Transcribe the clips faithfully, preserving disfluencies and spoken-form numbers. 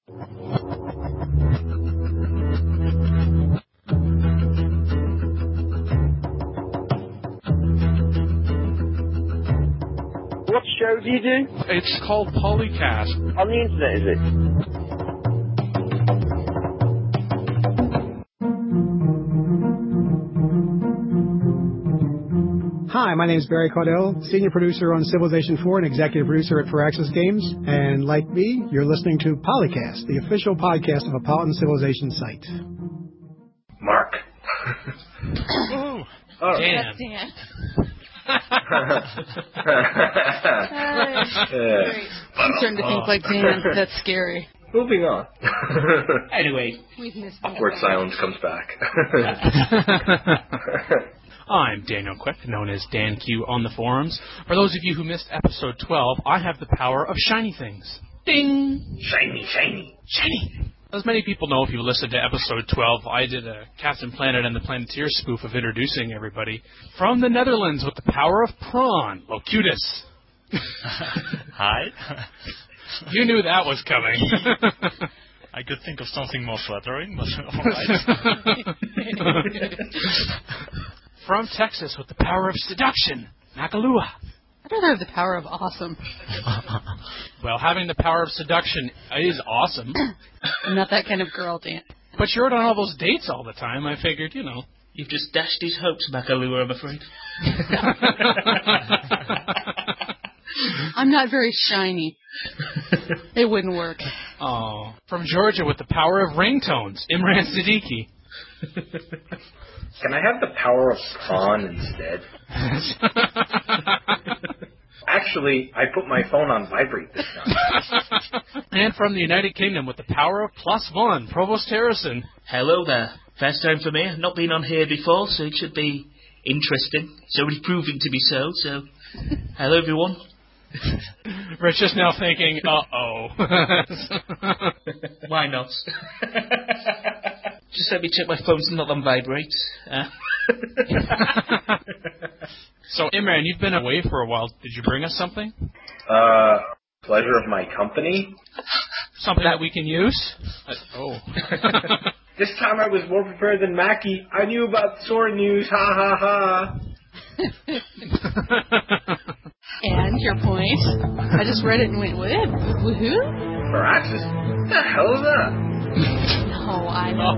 What show do you do? It's called Polycast. On the internet, is it? Hi, my name is Barry Caudell, senior producer on Civilization four and executive producer at Firaxis Games. And like me, you're listening to Polycast, the official podcast of a Paladin Civilization site. Mark. Ooh, Oh, Dan. That's Dan. uh, Great. I'm starting to think like Dan. That's scary. moving on. Anyway, We've missed Awkward that. silence comes back. I'm Daniel Quick, known as Dan Q on the forums. For those of you who missed episode twelve, I have the power of shiny things. Ding! Shiny, shiny. Shiny! As many people know, if you listened to episode twelve, I did a Captain Planet and the Planeteer spoof of introducing everybody. From the Netherlands with the power of prawn, Locutus. hi. You knew that was coming. I could think of something more flattering, but alright. From Texas with the power of seduction, Makalua. I'd rather have the power of awesome. Well, having the power of seduction is awesome. I'm not that kind of girl, Dan. But you're on all those dates all the time. I figured, you know. You've just dashed his hopes, Makalua, I'm afraid. I'm not very shiny. It wouldn't work. Oh. From Georgia with the power of ringtones, Imran Siddiqui. Can I have the power of prawn instead? Actually, I put my phone on vibrate this time. And from the United Kingdom with the power of plus one, Provost Harrison. Hello there. First time for me. Not been on here before, so it should be interesting. It's already proving to be so, so... Hello, everyone. Rich is now thinking, uh-oh. Why not? Just let me check my phone's not on vibrate. Uh. So, Imran, you've been away for a while. Did you bring us something? Uh, pleasure of my company? Something that we can use? Uh, oh. This time I was more prepared than Mackie. I knew about sword news, ha ha ha. And your point? I just read it and went, what? Woohoo? Firaxis? What the hell is that? No, I know.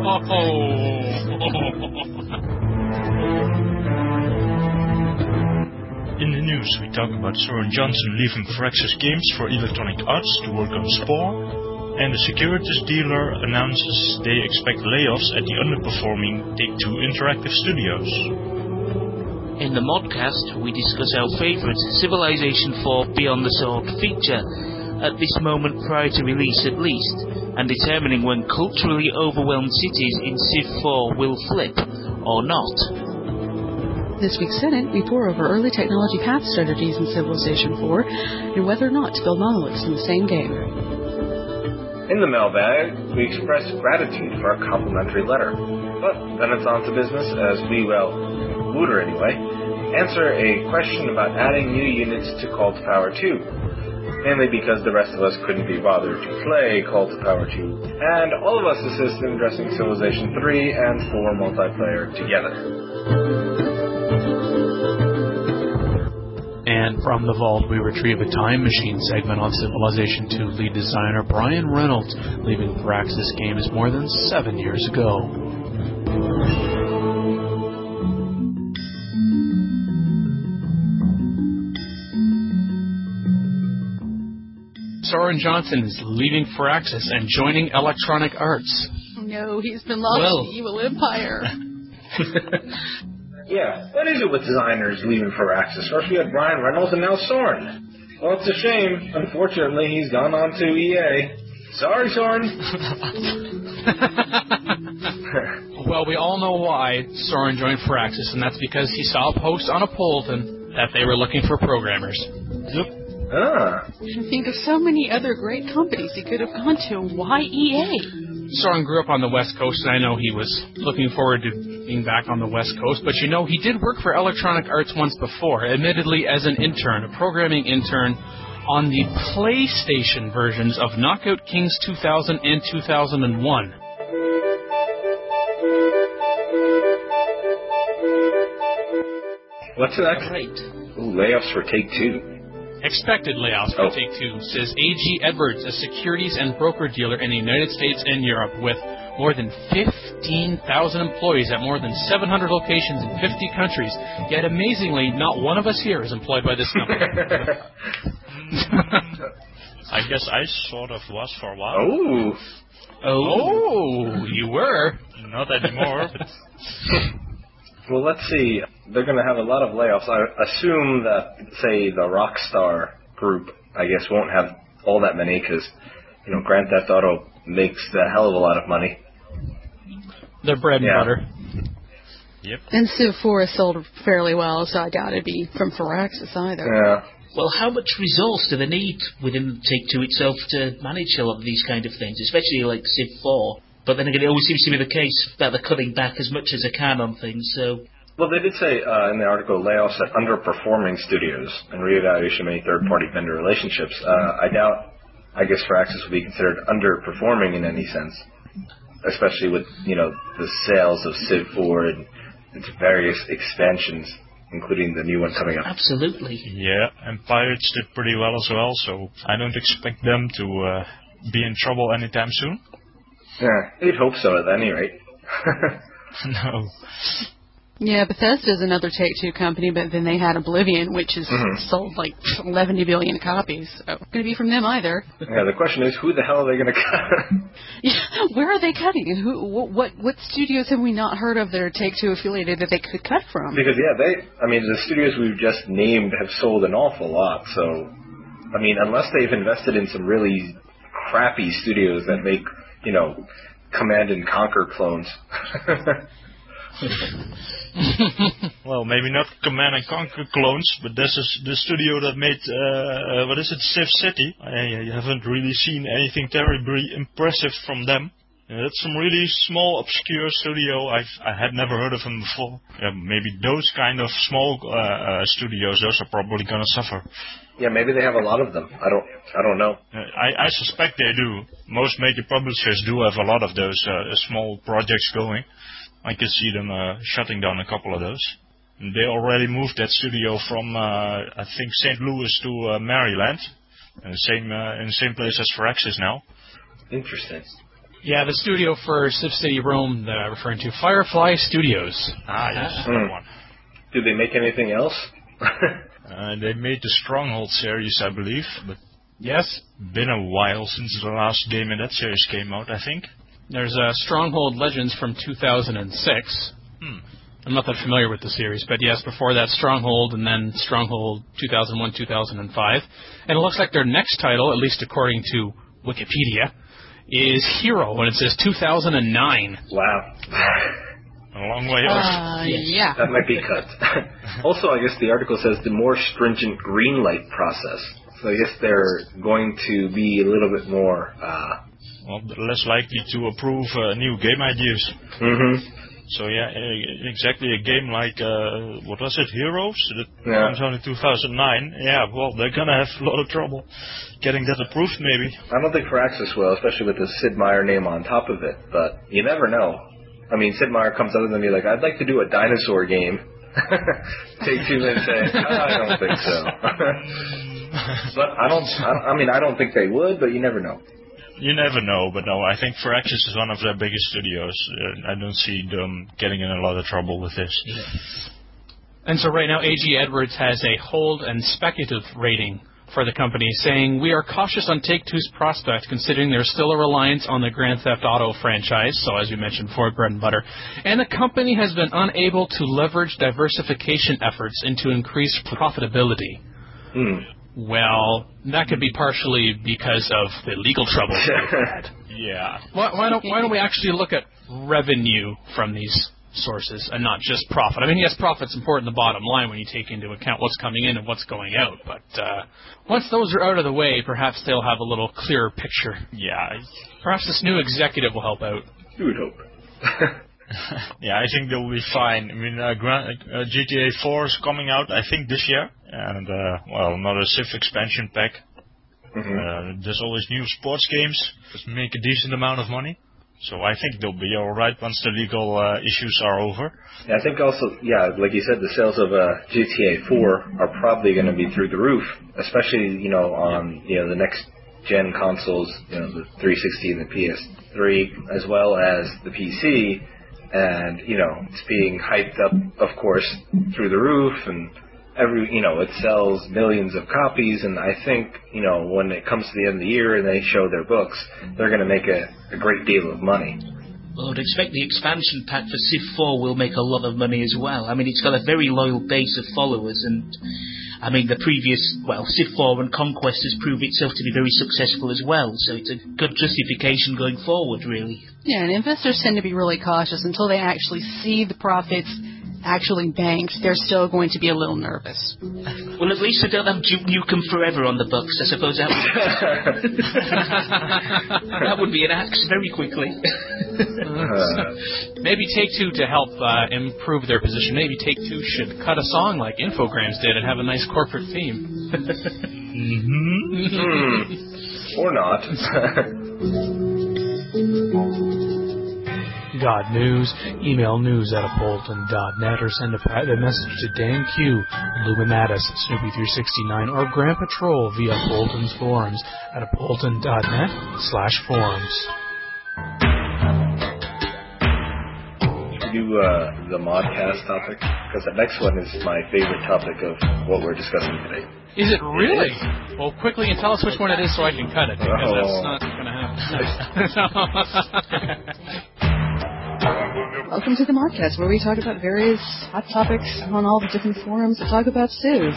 In the news, we talk about Soren Johnson leaving Firaxis Games for Electronic Arts to work on Spore, and the securities dealer announces they expect layoffs at the underperforming Take-Two Interactive Studios. In the Modcast, we discuss our favourite Civilization four Beyond the Sword feature, at this moment prior to release at least, and determining when culturally overwhelmed cities in Civ four will flip, or not. This week's Senate, we pour over early technology path strategies in Civilization four, and whether or not to build monoliths in the same game. In the mailbag, we express gratitude for a complimentary letter. But then it's on to business as we, well, Wooter anyway, answer a question about adding new units to Call to Power two. Mainly because the rest of us couldn't be bothered to play Call to Power two, and all of us assist in addressing Civilization three and four multiplayer together. And from the vault, we retrieve a time machine segment on Civilization two lead designer Brian Reynolds, leaving Firaxis Games more than seven years ago. Soren Johnson is leaving Firaxis and joining Electronic Arts. No, he's been lost Well. to the evil empire. Yeah, what is it with designers leaving Firaxis? First we had Brian Reynolds and now Soren. Well, it's a shame. Unfortunately, he's gone on to E A. Sorry, Soren. Well, we all know why Soren joined Firaxis, and that's because he saw a post on a Polton that they were looking for programmers. Yep. Ah. You think of so many other great companies he could have gone to. Why E A? Soren grew up on the West Coast, and I know he was looking forward to being back on the West Coast, but you know, he did work for Electronic Arts once before, admittedly as an intern, a programming intern on the PlayStation versions of Knockout Kings two thousand and two thousand one. What's that? Great. Ooh, layoffs for Take-Two. Expected layoffs for Oh. Take-Two, says A G Edwards, a securities and broker dealer in the United States and Europe with more than fifteen thousand employees at more than seven hundred locations in fifty countries. Yet amazingly, not one of us here is employed by this company. I guess I sort of was for a while. Oh. Oh, you were? Not anymore, but Well, let's see. They're going to have a lot of layoffs. I assume that, say, the Rockstar group, I guess, won't have all that many because, you know, Grand Theft Auto makes a hell of a lot of money. They're bread and Yeah. butter. yep. And Civ four has sold fairly well, so I doubt it'd be from Firaxis either. Yeah. Well, how much resource do they need within Take-Two itself to manage a lot of these kind of things, especially like Civ four? But then again, it always seems to be the case that they're cutting back as much as they can on things, so... Well, they did say uh, in the article layoffs at underperforming studios and reevaluation of any third-party vendor relationships. Uh, I doubt, I guess, Firaxis would be considered underperforming in any sense, especially with, you know, the sales of Civ four and its various expansions, including the new one coming up. Absolutely. Yeah, and Pirates did pretty well as well, so I don't expect them to uh, be in trouble anytime soon. Yeah, you'd hope so at any rate. No. Yeah, Bethesda's another Take-Two company, but then they had Oblivion, which has Mhm. sold like eleven billion copies. So it's going to be from them either. Yeah, the question is, who the hell are they going to cut? Yeah, where are they cutting? Who? What? What, what studios have we not heard of that are Take-Two affiliated that they could cut from? Because, yeah, they, I mean, the studios we've just named have sold an awful lot, so, I mean, unless they've invested in some really crappy studios that make, you know, Command and Conquer clones. Well, maybe not Command and Conquer clones, but this is the studio that made, uh, what is it, Civ City. I, I haven't really seen anything terribly impressive from them. Uh, that's some really small, obscure studio. I've, I had never heard of them before. Uh, maybe those kind of small uh, uh, studios, those are probably going to suffer. Yeah, maybe they have a lot of them. I don't, I don't know. Uh, I, I suspect they do. Most major publishers do have a lot of those uh, small projects going. I could see them uh, shutting down a couple of those. And they already moved that studio from, uh, I think, Saint Louis to uh, Maryland, in the same uh, in the same place as Firaxis now. Interesting. Yeah, the studio for Civ City Rome that I'm referring to, Firefly Studios. Ah, yes, Mm. that one. Do they make anything else? Uh, they made the Stronghold series, I believe, but Yes, been a while since the last game in that series came out, I think. there's uh, Stronghold Legends from two thousand six. Hmm. I'm not that familiar with the series, but yes, before that, Stronghold, and then Stronghold two thousand one, two thousand five. And it looks like their next title, at least according to Wikipedia, is Hero, and it says two thousand nine. Wow. A long way off. Uh, yeah. That might be cut. Also, I guess the article says the more stringent green light process. So I guess they're going to be a little bit more... Uh, Well, less likely to approve uh, new game ideas. mm-hmm. So yeah, uh, exactly a game like, uh, what was it, Heroes? That Yeah. comes out in two thousand nine. Yeah, well, they're gonna have a lot of trouble getting that approved, maybe. I don't think Firaxis will, especially with the Sid Meier name on top of it, but you never know. I mean, Sid Meier comes out and be like, I'd like to do a dinosaur game. Take two minutes and say, I don't think so. But I don't, I don't, I mean, I don't think they would, but you never know. You never know, but no, I think Firaxis is one of their biggest studios. Uh, I don't see them getting in a lot of trouble with this. And so right now, A G Edwards has a hold and speculative rating for the company, saying, we are cautious on Take-Two's prospect, considering there's still a reliance on the Grand Theft Auto franchise, so as you mentioned, for bread and butter, and the company has been unable to leverage diversification efforts into increased profitability. Hmm. Well, that could be partially because of the legal troubles they've had. Yeah. Why, why don't Why don't we actually look at revenue from these sources and not just profit? I mean, yes, profit's important in the bottom line when you take into account what's coming in and what's going out. But uh, once those are out of the way, perhaps they'll have a little clearer picture. Yeah. Perhaps this new executive will help out. You would hope. Yeah, I think they'll be fine. I mean, uh, Grand, uh, G T A four is coming out, I think, this year. And, uh, well, another Civ expansion pack. Mm-hmm. Uh, there's always new sports games that make a decent amount of money. So I think they'll be all right once the legal uh, issues are over. Yeah, I think also, yeah, like you said, the sales of uh, G T A four are probably going to be through the roof, especially, you know, on, you know, the next gen consoles, you know, the three sixty and the P S three, as well as the P C. And, you know, it's being hyped up, of course, through the roof, and every, you know, it sells millions of copies, and I think, you know, when it comes to the end of the year and they show their books, they're going to make a, a great deal of money. Well, I'd expect the expansion pack for Civ four will make a lot of money as well. I mean, it's got a very loyal base of followers, and, I mean, the previous, well, Civ four and Conquest has proved itself to be very successful as well, so it's a good justification going forward, really. Yeah, and investors tend to be really cautious until they actually see the profits actually banked. They're still going to be a little nervous. Well, at least they don't have Duke Nukem Forever on the books. I suppose that would, that would be an axe very quickly. uh, maybe Take-Two, to help uh, improve their position, maybe Take-Two should cut a song like Infogrames did and have a nice corporate theme. mm-hmm. mm. Or not. Got news? Email news at apolton dot net or send a private message to Dan Q, Luminatus, Snoopy three sixty-nine, or Grandpa Troll via Polton's forums at apolton dot net slash forums. Do uh, the modcast topic, because the next one is my favorite topic of what we're discussing today. Is it really? It is. Well, quickly and tell us which one it is so I can cut it, because oh. that's not going to happen. Welcome to the Modcast, where we talk about various hot topics on all the different forums that talk about Civ.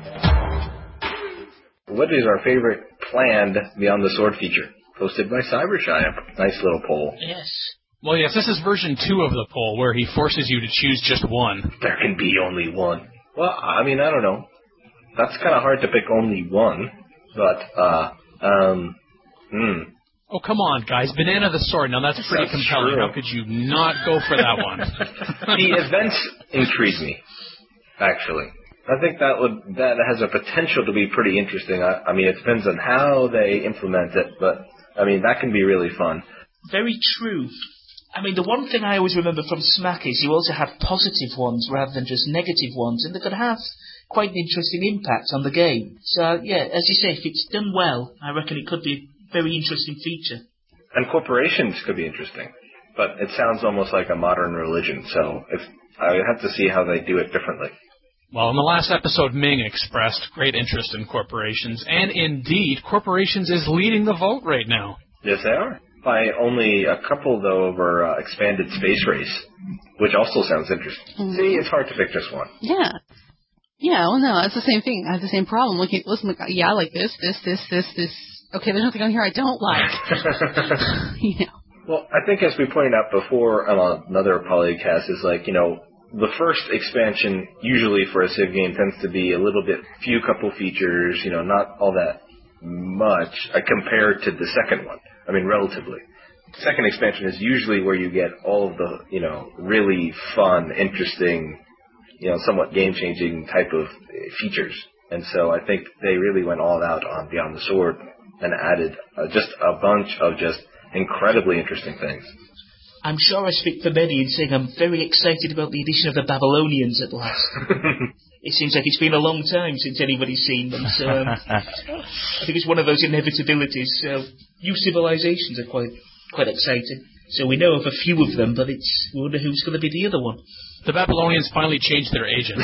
What is our favorite planned Beyond the Sword feature? Posted by Cybershy. Nice little poll. Yes. Well, yes, this is version two of the poll, where he forces you to choose just one. There can be only one. Well, I mean, I don't know. That's kind of hard to pick only one, but, uh, um, hmm. Oh, come on, guys. Banana the Sword. Now, that's pretty that's compelling. True. How could you not go for that one? The events intrigue me, actually. I think that would that has a potential to be pretty interesting. I, I mean, it depends on how they implement it, but, I mean, that can be really fun. Very true. I mean, the one thing I always remember from Smack is you also have positive ones rather than just negative ones, and they could have quite an interesting impact on the game. So, yeah, as you say, if it's done well, I reckon it could be very interesting feature. And corporations could be interesting, but it sounds almost like a modern religion, so if, I would have to see how they do it differently. Well, in the last episode, Ming expressed great interest in corporations, and indeed, corporations is leading the vote right now. Yes, they are. By only a couple, though, over uh, expanded space race, which also sounds interesting. Mm-hmm. See, it's hard to pick just one. Yeah. Yeah, well, no, it's the same thing. I have the same problem. Looking, listen, look, yeah, I like this, this, this, this, this. Okay, there's nothing on here I don't like. You know. Well, I think as we pointed out before on another Polycast is like, you know, the first expansion usually for a Civ game tends to be a little bit, few couple features, you know, not all that much uh, compared to the second one. I mean, relatively. The second expansion is usually where you get all of the, you know, really fun, interesting, you know, somewhat game-changing type of features. And so I think they really went all out on Beyond the Sword and added uh, just a bunch of just incredibly interesting things. I'm sure I speak for many in saying I'm very excited about the addition of the Babylonians at last. It seems like it's been a long time since anybody's seen them, so um, I think it's one of those inevitabilities. So new civilizations are quite quite exciting. So we know of a few of them, but it's we wonder who's going to be the other one. The Babylonians finally changed their agent.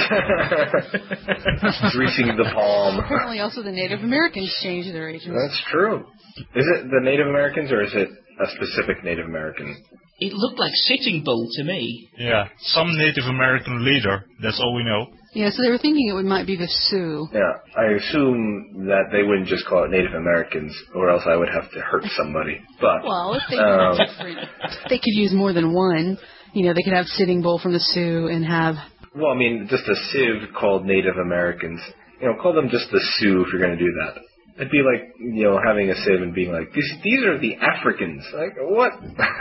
Greasing the palm. Apparently also the Native Americans changed their agents. That's true. Is it the Native Americans or is it a specific Native American? It looked like Sitting Bull to me. Yeah, some Native American leader, that's all we know. Yeah, so they were thinking it might be the Sioux. Yeah, I assume that they wouldn't just call it Native Americans, or else I would have to hurt somebody. But well, if they um, had different, they could use more than one. You know, they could have Sitting Bull from the Sioux and have... Well, I mean, just a civ called Native Americans. You know, call them just the Sioux if you're going to do that. It'd be like, you know, having a civ and being like, these, these are the Africans. Like, what?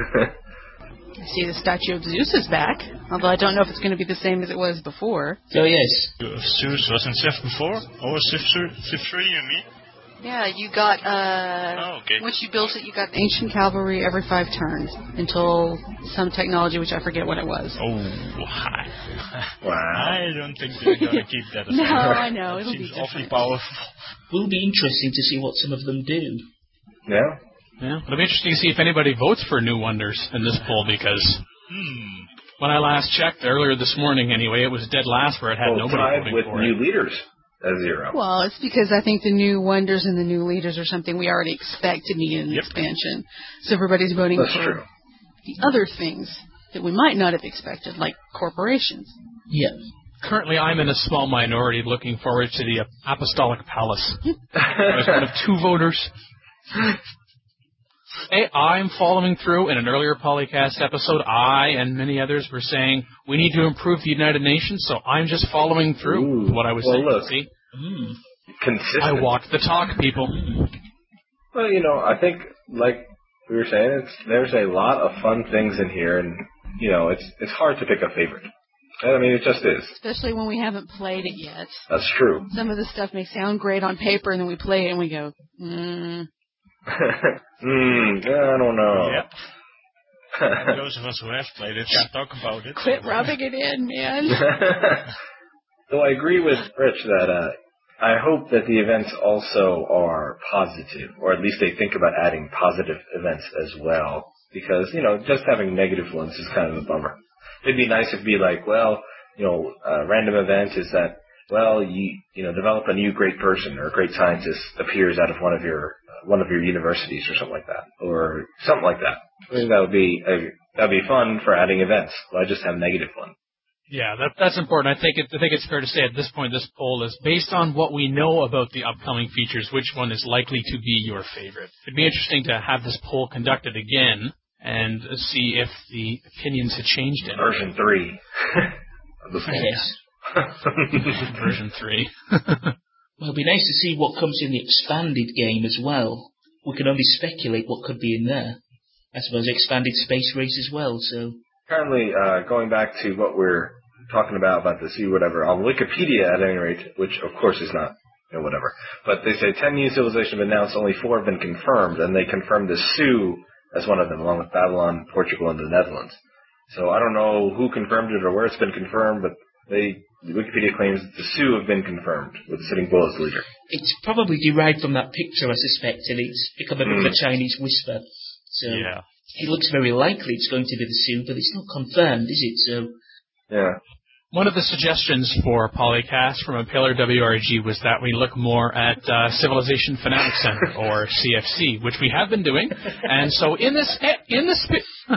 I see the statue of Zeus is back, although I don't know if it's going to be the same as it was before. Oh, yes. Zeus was in Civ before, or Civ three, you mean? Yeah, you got, uh, Oh, okay. once you built it, you got ancient cavalry every five turns until some technology, which I forget what it was. Oh, hi. Wow. I don't think they're going to keep that as No, well. I know. It'll Seems be awfully different. powerful. Will be interesting to see what some of them do. Yeah. Yeah, it'll be interesting to see if anybody votes for New Wonders in this poll, because Hmm. when I last checked earlier this morning, anyway, it was dead last where it had Well, nobody tied voting with for new it. leaders at zero. Well, it's because I think the new wonders and the new leaders are something we already expect to be in the Yep. expansion. So everybody's voting That's for true. the other things that we might not have expected, like corporations. Yeah. Currently, I'm in a small minority looking forward to the Apostolic Palace. I was one of two voters. Hey, I'm following through. In an earlier Polycast episode, I and many others were saying we need to improve the United Nations, so I'm just following through Ooh. with what I was Well, saying. look. See, Mm. Consistent. I walked the talk, people. Well, you know, I think, like we were saying, it's, there's a lot of fun things in here, and, you know, it's it's hard to pick a favorite. I mean, it just is. Especially when we haven't played it yet. That's true. Some of the stuff may sound great on paper, and then we play it and we go, mm. Hmm, I don't know. Yep. Those of us who have played it can't talk about it. Quit rubbing it in, man. So I agree with Rich that uh, I hope that the events also are positive, or at least they think about adding positive events as well. Because, you know, just having negative ones is kind of a bummer. It'd be nice if it'd be like, well, you know, a random event is that, well, you you know, develop a new great person or a great scientist appears out of one of your uh, one of your universities or something like that, or something like that. I think that would be a, that'd be fun for adding events. Why just have negative ones? Yeah, that, that's important. I think it, I think it's fair to say at this point this poll is based on what we know about the upcoming features, which one is likely to be your favorite. It'd be interesting to have this poll conducted again and see if the opinions had changed in Version three. of the poll. Yes. version three. Well, it'd be nice to see what comes in the expanded game as well. We can only speculate what could be in there. I suppose expanded space race as well, so... Currently, uh, going back to what we're talking about, about the Sioux whatever, on Wikipedia at any rate, which of course is not, you know, whatever, but they say ten new civilizations have been announced, only four have been confirmed, and they confirmed the Sioux as one of them, along with Babylon, Portugal, and the Netherlands. So I don't know who confirmed it or where it's been confirmed, but they Wikipedia claims that the Sioux have been confirmed, with Sitting Bull as the leader. It's probably derived from that picture, I suspect, and it's become a bit of a Chinese whisper. So Yeah. it looks very likely it's going to be the Sioux, but it's not confirmed, is it? So Yeah. One of the suggestions for Polycast from Impaler W R G was that we look more at uh, Civilization Fanatic Center, or C F C, which we have been doing. And so in this in the spi-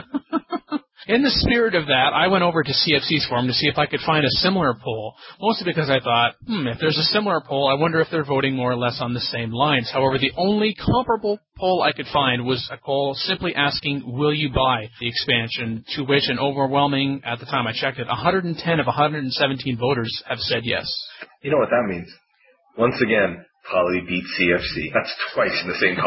in the spirit of that, I went over to C F C's forum to see if I could find a similar poll, mostly because I thought, hmm, if there's a similar poll, I wonder if they're voting more or less on the same lines. However, the only comparable poll I could find was a poll simply asking, will you buy the expansion, to which an overwhelming, at the time I checked it, one hundred ten of one hundred seventeen voters have said yes. You know what that means? Once again, Poly beats C F C. That's twice in the same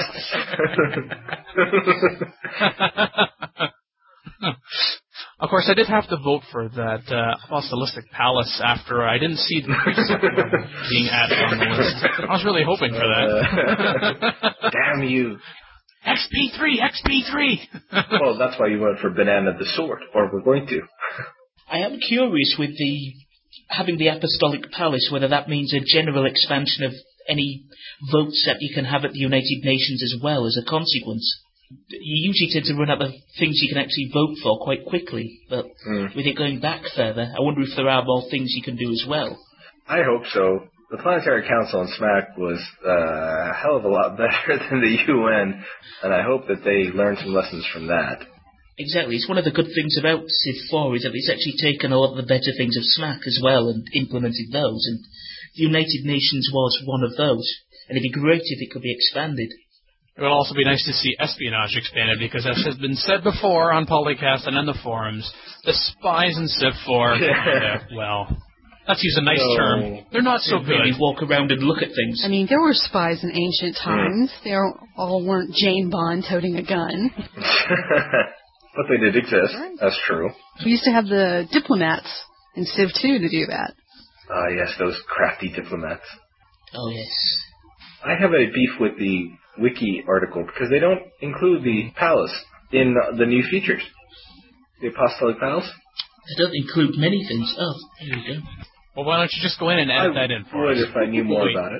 Polycast. Of course, I did have to vote for that uh, Apostolic Palace after I didn't see the being added on the list. I was really hoping for that. Uh, damn you. X P three, X P three! Well, that's why you went for Banana the Sword, or we're going to. I am curious with the having the Apostolic Palace, whether that means a general expansion of any votes that you can have at the United Nations as well as a consequence. You usually tend to run out of things you can actually vote for quite quickly, but mm. with it going back further, I wonder if there are more things you can do as well. I hope so. The Planetary Council on SMAC was uh, a hell of a lot better than the U N, and I hope that they learned some lessons from that. Exactly. It's one of the good things about Civ four is that it's actually taken a lot of the better things of SMAC as well and implemented those, and the United Nations was one of those, and it'd be great if it could be expanded. It would also be nice to see espionage expanded, because as has been said before on Polycast and on the forums, the spies in Civ four, uh, well, let's use a nice so, term, they're not so good. Really walk around and look at things. I mean, there were spies in ancient times. Mm. They all weren't Jane Bond toting a gun. But they did exist. Right. That's true. We used to have the diplomats in Civ two to do that. Ah, uh, yes, those crafty diplomats. Oh, yes. I have a beef with the wiki article because they don't include the palace in the new features. The Apostolic Palace? They don't include many things. Oh, here we go. Well, why don't you just go in and add I that in for would us? if I knew more Wait. about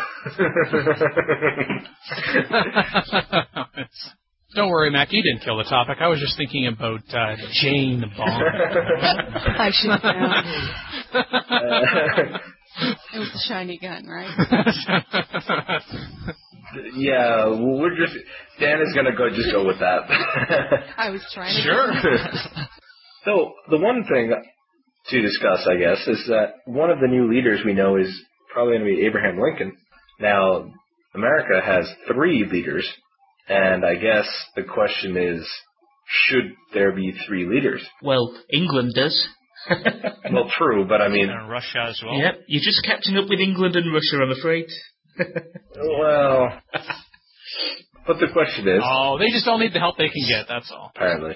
it. Don't worry, Mac. You didn't kill the topic. I was just thinking about uh, Jane Bond. I should have known. It was the shiny gun, right? Yeah, well, we're just... Dan is going to go just go with that. I was trying to... Sure. So, the one thing to discuss, I guess, is that one of the new leaders we know is probably going to be Abraham Lincoln. Now, America has three leaders, and I guess the question is, should there be three leaders? Well, England does. Well, true, but I mean... And Russia as well. Yep, you're just catching up with England and Russia, I'm afraid. Well... But the question is... Oh, they just all need the help they can get, that's all. Apparently.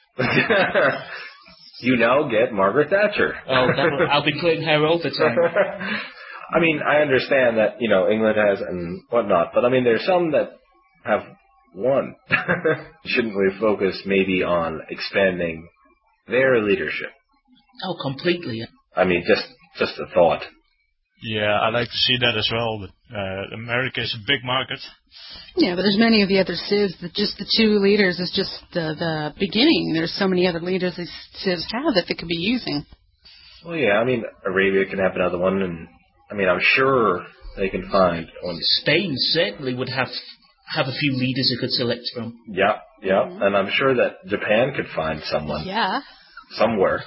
You now get Margaret Thatcher. Oh, that'll, I'll be playing her all the time. I mean, I understand that, you know, England has and whatnot, but I mean, there's some that have one. Shouldn't we focus maybe on expanding their leadership? Oh, completely. I mean, just just a thought. Yeah, I'd like to see that as well. But, uh, America is a big market. Yeah, but there's many of the other civs that just the two leaders is just the, the beginning. There's so many other leaders these civs have that they could be using. Well, yeah, I mean, Arabia can have another one, and I mean, I'm sure they can find one. Spain certainly would have have a few leaders who could select from. Yeah, yeah, Mm-hmm. and I'm sure that Japan could find someone. Yeah. Somewhere.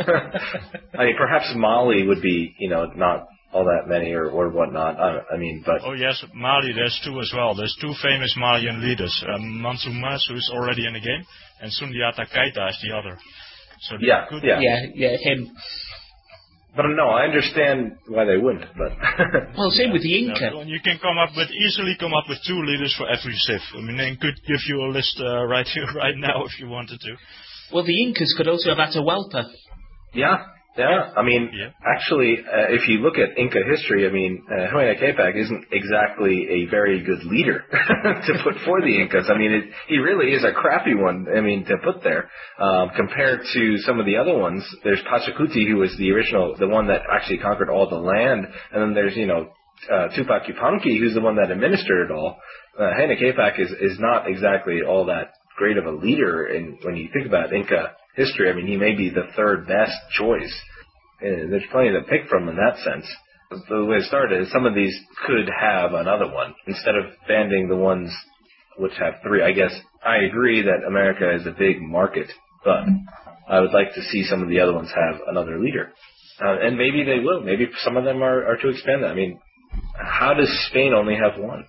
I mean, perhaps Mali would be, you know, not all that many or, or whatnot. I, I mean, but... Oh yes, Mali, there's two as well. There's two famous Malian leaders. Um, Mansour Mas, who's already in the game, and Sundiata Keita is the other. So Yeah, could, yeah. Yeah, yeah, him. But no, I understand why they wouldn't, but... Well, same with the Inca. Yeah, you can come up with, easily come up with two leaders for every civ. I mean, they could give you a list uh, right here, right now, if you wanted to. Well, the Incas could also have Atahualpa. yeah, yeah. I mean, Yeah. actually, uh, if you look at Inca history, I mean, uh, Huayna Capac isn't exactly a very good leader to put for the Incas. I mean, it, he really is a crappy one, I mean, to put there. Um, compared to some of the other ones, there's Pachacuti, who was the original, the one that actually conquered all the land, and then there's, you know, uh, Tupac Yupanqui, who's the one that administered it all. Uh, Huayna Capac is, is not exactly all that great of a leader, and when you think about Inca history, I mean, he may be the third best choice. And there's plenty to pick from in that sense. The way it started is some of these could have another one instead of banding the ones which have three. I guess I agree that America is a big market, but I would like to see some of the other ones have another leader. Uh, and maybe they will. Maybe some of them are, are to expand that. I mean, how does Spain only have one?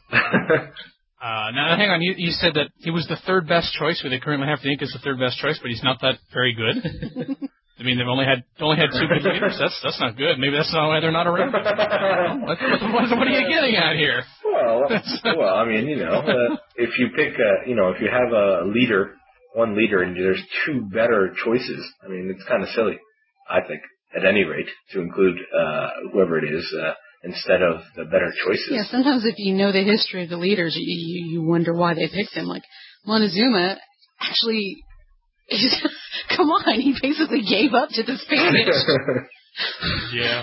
Uh, now, hang on. You, you said that he was the third best choice, where they currently have the Incas the third best choice, but he's not that very good. I mean, they've only had only had two good leaders. That's that's not good. Maybe that's not why they're not around. What, what, what are you getting at here? Well, well, I mean, you know, uh, if you pick, a, you know, if you have a leader, one leader, and there's two better choices, I mean, it's kind of silly, I think, at any rate, to include uh, whoever it is. Uh, instead of the better choices. Yeah, sometimes if you know the history of the leaders, you, you, you wonder why they picked them. Like, Montezuma actually, come on, he basically gave up to the Spanish. Yeah.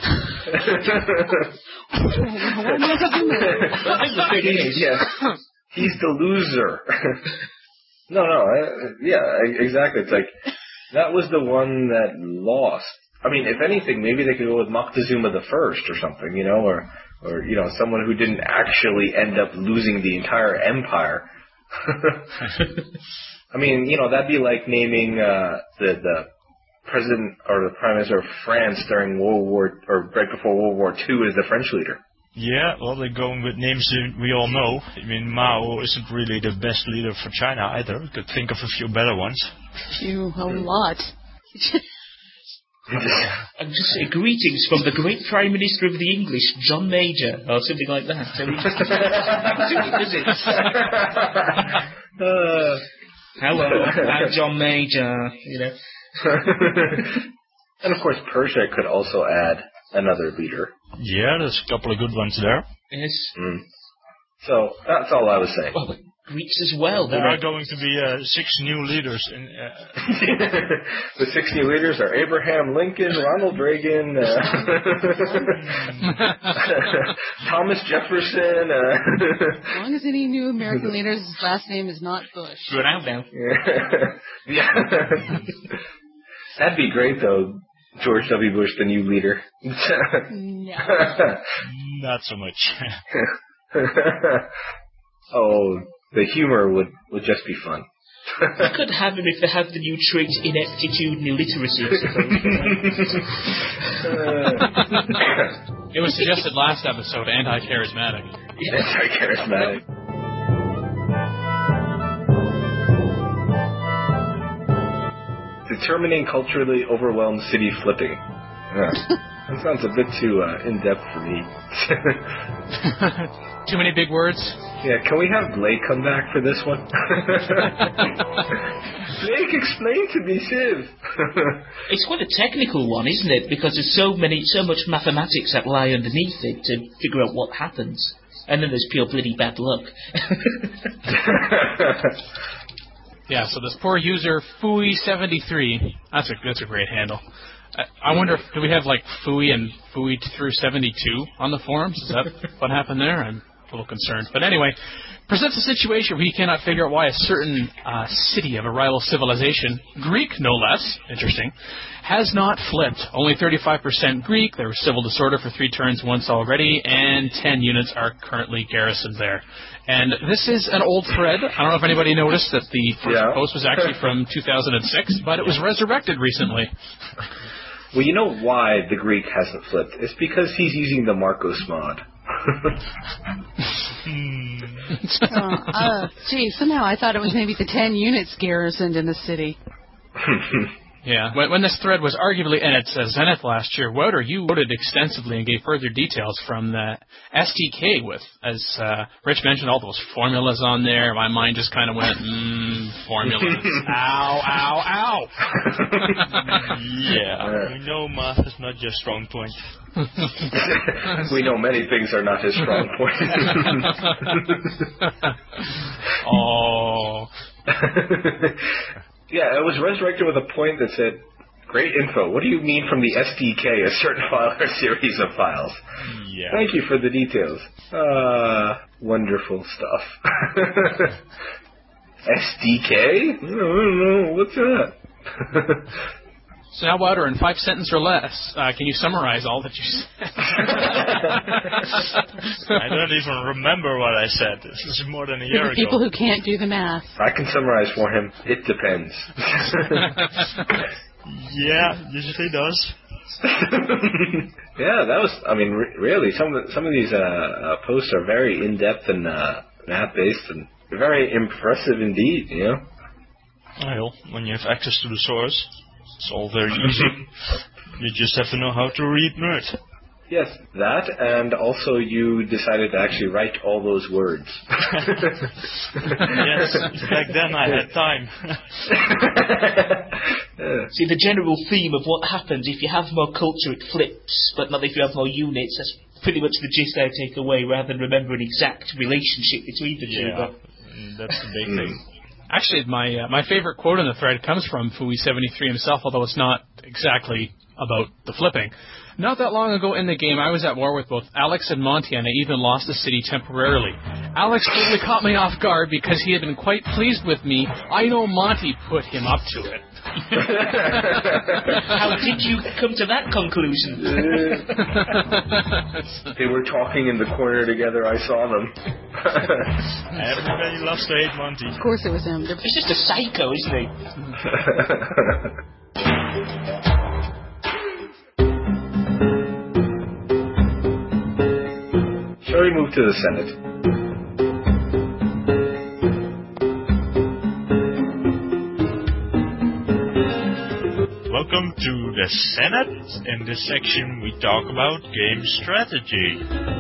he's, yeah. He's the loser. no, no, uh, yeah, exactly. It's like, that was the one that lost. I mean, if anything, maybe they could go with Moctezuma the First or something, you know, or, or you know, someone who didn't actually end up losing the entire empire. I mean, you know, that'd be like naming uh, the the president or the prime minister of France during World War or right before World War Two as the French leader. Yeah, well, they're going with names we all know. I mean, Mao isn't really the best leader for China either. We could think of a few better ones. Phew, a lot. And just say greetings from the great Prime Minister of the English, John Major, or something like that. So he just visits. uh, Hello, I'm John Major. You know. And of course, Persia could also add another leader. Yeah, there's a couple of good ones there. Yes. Mm. So that's all I was saying. Well, but Greeks as well. There are going to be uh, six new leaders. In, uh... The six new leaders are Abraham Lincoln, Ronald Reagan, uh, Thomas Jefferson. Uh, As long as any new American leaders' last name is not Bush. Good out now. Yeah. That'd be great, though. George W. Bush, the new leader. No. Not so much. Oh, the humor would, would just be fun. I could have him if they have the new trait ineptitude and illiteracy, I suppose. It was suggested last episode, anti-charismatic. Anti-charismatic. Determining culturally overwhelmed city flipping. Yeah. That sounds a bit too uh, in-depth for me. Too many big words? Yeah, can we have Blake come back for this one? Blake, explain to me, Civ. It's quite a technical one, isn't it? Because there's so many, so much mathematics that lie underneath it to figure out what happens. And then there's pure bloody bad luck. Yeah, so this poor user, Fooey seventy-three, that's a, that's a great handle. I, I wonder if, do we have like Fooey and Fooey through seventy-two on the forums? Is that what happened there? I'm a little concerned. But anyway, presents a situation where he cannot figure out why a certain uh, city of a rival civilization, Greek no less, interesting, has not flipped. Only thirty-five percent Greek, there was civil disorder for three turns once already, and ten units are currently garrisoned there. And this is an old thread. I don't know if anybody noticed that the first Yeah. post was actually from two thousand six, but it was resurrected recently. Well, you know why the Greek hasn't flipped? It's because he's using the Marcos mod. uh, uh, gee, somehow I thought it was maybe the ten units garrisoned in the city. Yeah, when, when this thread was arguably in its uh, zenith last year, Wouter, you quoted extensively and gave further details from the S D K with, as uh, Rich mentioned, all those formulas on there. My mind just kind of went, mmm, formulas. Ow, ow, ow. Yeah, we know math is not your strong point. We know many things are not his strong point. Oh. Yeah, it was resurrected with a point that said, great info. What do you mean from the S D K, a certain file or series of files? Yeah. Thank you for the details. Uh, wonderful stuff. S D K? I don't know. What's that? So now, Wouter, in five sentences or less, uh, can you summarize all that you said? I don't even remember what I said. This is more than a year For ago. people who can't do the math. I can summarize for him. It depends. Yeah, usually does. Yeah, that was, I mean, re- really, some of, the, some of these uh, uh, posts are very in-depth and uh, math-based and very impressive indeed, you know? Well, when you have access to the source, it's all very easy. You just have to know how to read Nerd. Yes, that, and also you decided to actually write all those words. Yes, back then I had time. See, the general theme of what happens if you have more culture, it flips, but not if you have more units. That's pretty much the gist I take away, rather than remember an exact relationship between the two. Yeah, But that's the big thing. Actually, my uh, my favorite quote in the thread comes from Fooey seventy-three himself, although it's not exactly about the flipping. Not that long ago in the game, I was at war with both Alex and Monty, and I even lost the city temporarily. Alex totally caught me off guard because he had been quite pleased with me. I know Monty put him up to it. how did you come to that conclusion? They were talking in the corner together. I saw them. Everybody loves to hate Monty. Of course it was him. They're- He's just a psycho, isn't he? Shall we move to the Senate? Welcome to the Senate. In this section we talk about game strategy.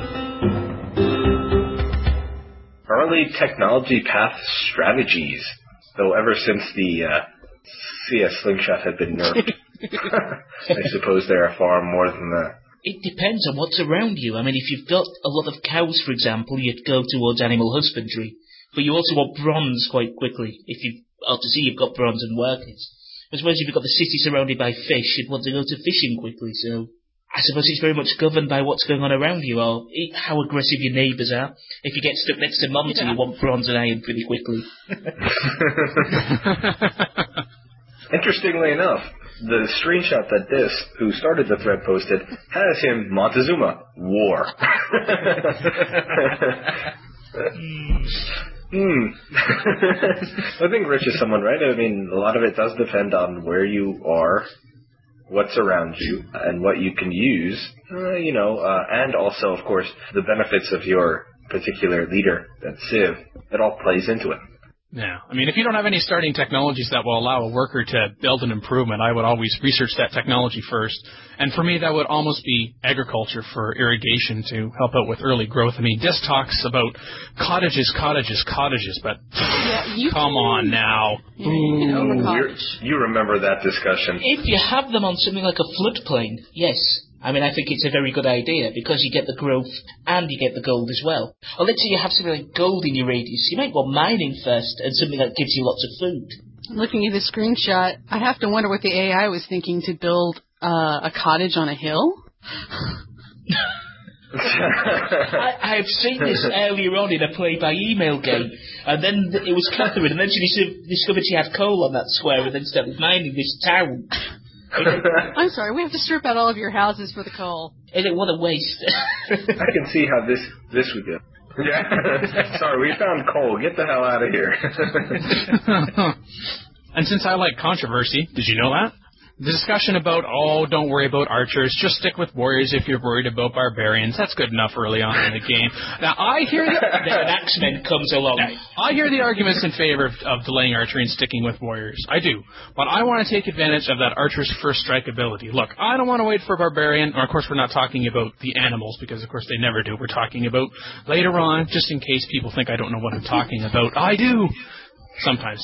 Early technology path strategies. Though ever since the uh, C S Slingshot had been nerfed, I suppose there are far more than that. It depends on what's around you. I mean, if you've got a lot of cows, for example, you'd go towards animal husbandry. But you also want bronze quite quickly. If you are to see you've got bronze and work it. I suppose if you've got the city surrounded by fish, you'd want to go to fishing quickly. So I suppose it's very much governed by what's going on around you, or how aggressive your neighbours are. If you get stuck next to Monty, yeah. you want bronze and iron pretty quickly. Interestingly enough, the screenshot that this, who started the thread, posted, has him Montezuma, war. Hmm. I think Rich is someone, right? I mean, a lot of it does depend on where you are, what's around you, and what you can use, uh, you know, uh, and also, of course, the benefits of your particular leader, that Civ. It all plays into it. Yeah. I mean, if you don't have any starting technologies that will allow a worker to build an improvement, I would always research that technology first. And for me, that would almost be agriculture for irrigation to help out with early growth. I mean, this talks about cottages, cottages, cottages, but yeah, you come on now. Yeah, you, you remember that discussion. If you have them on something like a floodplain, yes. I mean, I think it's a very good idea, because you get the growth and you get the gold as well. Or let's say you have something like gold in your radius. You might want mining first, and something that gives you lots of food. Looking at the screenshot, I have to wonder what the A I was thinking to build uh, a cottage on a hill. I, I've seen this earlier on in a play-by-email game, and then it was Catherine, and then she discovered she had coal on that square, and then started mining this town. I'm sorry, we have to strip out all of your houses for the coal. What a waste. I can see how this this would go. Yeah. Sorry, we found coal. Get the hell out of here. And since I like controversy, did you know that? The discussion about, oh, don't worry about archers, just stick with warriors if you're worried about barbarians. That's good enough early on in the game. Now, I hear the... Then an axeman comes along. I hear the arguments in favor of, of delaying archery and sticking with warriors. I do. But I want to take advantage of that archer's first strike ability. Look, I don't want to wait for a barbarian, or of course we're not talking about the animals, because of course they never do. We're talking about later on, just in case people think I don't know what I'm talking about. I do! Sometimes.